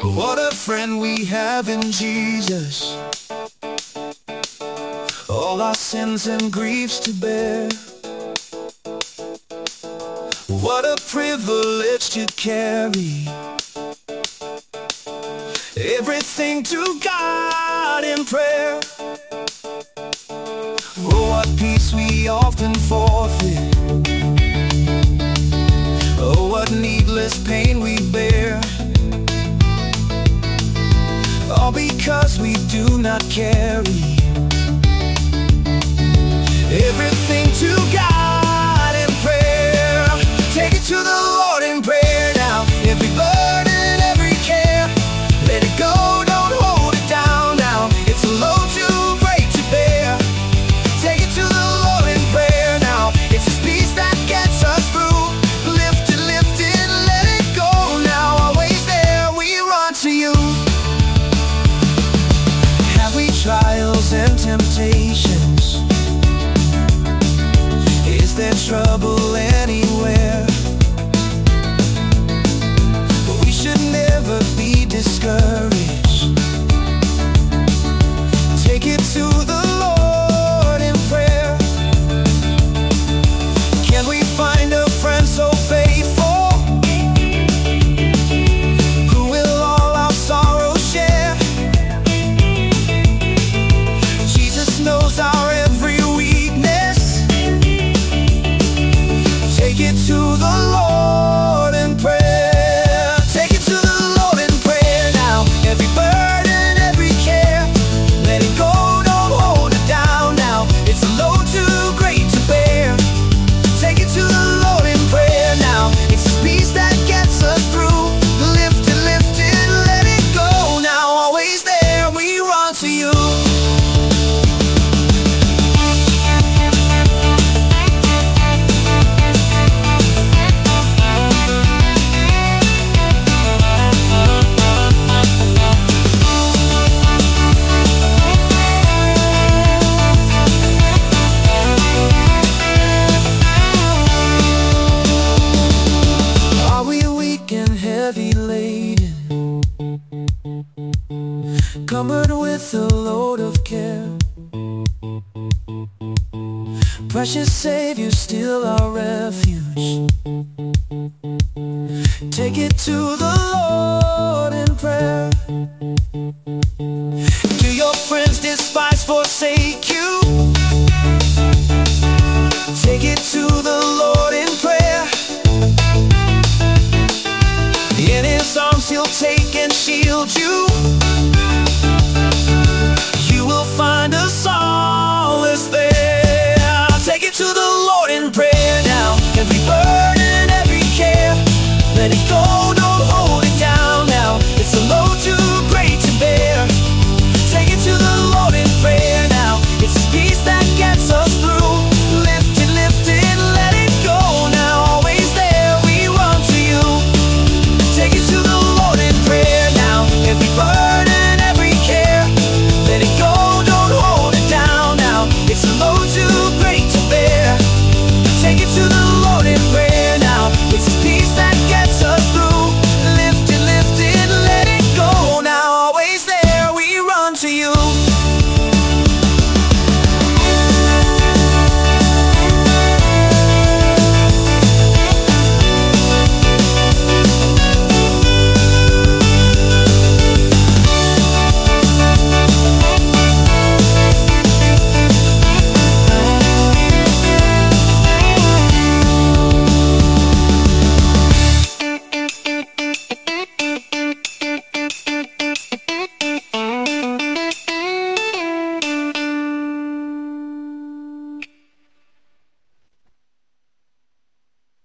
What a friend we have in Jesus, all our sins and griefs to bear. What a privilege to carry everything to God in prayer. Oh, what peace we often forfeit. Oh, what needless pain we bear, all because we do not carry everything to God in prayer. Take it to the Lord in prayer now. Every burden, every care, let it go, don't hold it down now. It's a load too great to bear. Take it to the Lord in prayer now. It's His peace that gets us through. Lift it, let it go now. Always there, we run to You. Have we trials and temptations? Is there trouble anywhere? But we should never be discouraged. Take it to the Lord in prayer. Can we find a friend so faithful, who will all our sorrows share? Jesus knows our every weakness. Take it to the Lord in prayer. Take it to the Lord in prayer now. Every burden, every care, let it go, don't hold it down now. It's a load too great to bear. Take it to the Lord in prayer now. It's His peace that gets us through. Lift it, let it go now. Always there, we run to You. Heavy laden, covered with a load of care. Precious Savior, still our refuge. Take it to the Lord in prayer. Do your friends despise, forsake you? Take it to the Lord in prayer. In His arms He'll take and shield you. You will find a solace there. Take it to the Lord in prayer now. Every burden, every care, let it go.